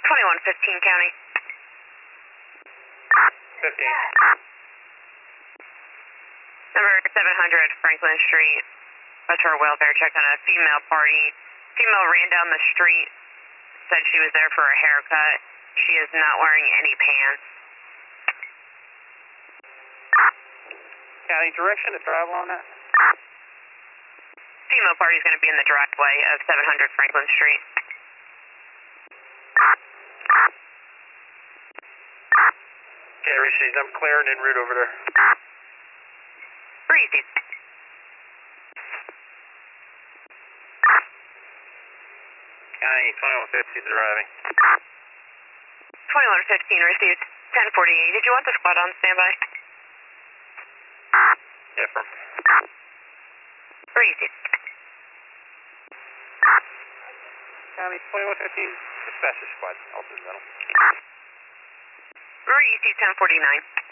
2115 County. 15. Number 700 Franklin Street. That's her welfare check on a female party. Female ran down the street, said she was there for a haircut. She is not wearing any pants. County direction to travel on that? Female party is going to be in the driveway of 700 Franklin Street. Okay, received. I'm clearing en route over there. Breezy. County 2150 is arriving. 2115 received. 1048. Did you want the squad on standby? Yeah, from. Breezy. County 2115, dispatch the squad. Alton Metal. Breezy 1049.